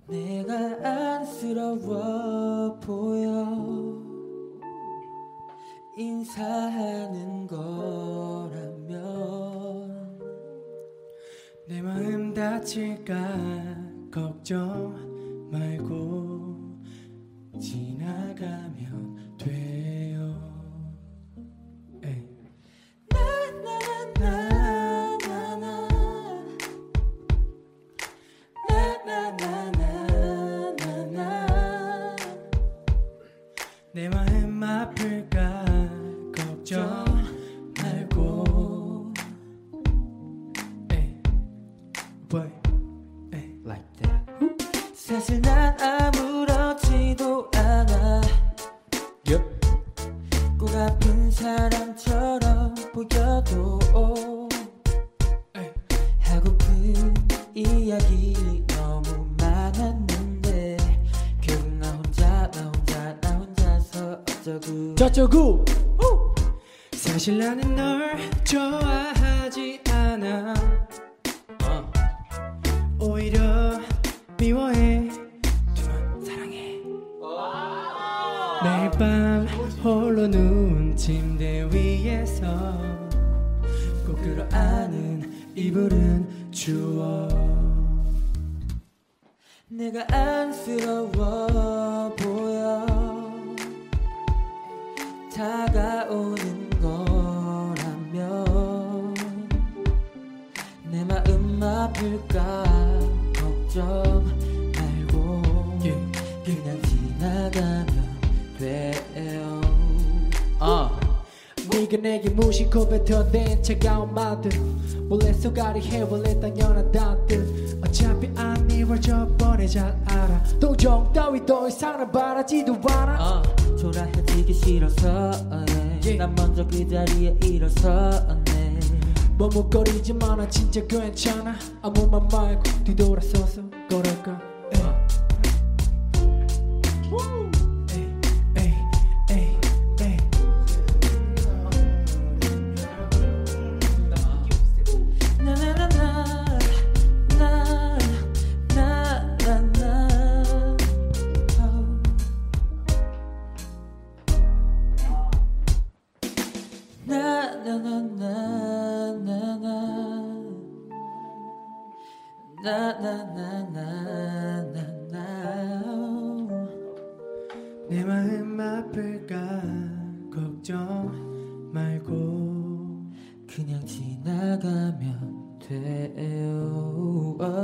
내가 안쓰러워 보여 인사하는 거라면 내 마음 다칠까 걱정 말고 지나가면 돼요. 에이. 내 마음 아플까 걱정 말고 에이. Boy. 에이. Like that. 사실 난 아무렇지도 않아. Yep. 꼭 아픈 사람처럼 보여도 에이. 하고픈 이야기 너무 많았는데 결국 나 혼자서 어쩌고 저쩌고 사실 나는 널 좋아하지 않아. 오히려 미워해. 두만 사랑해. 매일 밤 홀로 누운 침대 위에서 꼭 끌어안은 이불은 추워. 내가 안쓰러워 보여 다가오는 거라면 내 마음 아플까 걱정 말고 그냥 지나가면 돼요. 네가 내게 무심코 뱉어댄 차가운 말들 몰래 쏘가리 해볼래 당연하단 뜻. 어차피 안 이루어져 뻔해 잘 알아. 동정 따위 더 이상은 바라지도 않아. 초라해지기 싫어서 난 먼저 그 자리에 일어섰네. 머뭇거리지만 난 진짜 괜찮아. 아무 말 말고 뒤돌아서서 걸을까. 내 마음 아플까 걱정 말고 그냥 지나가면 돼요.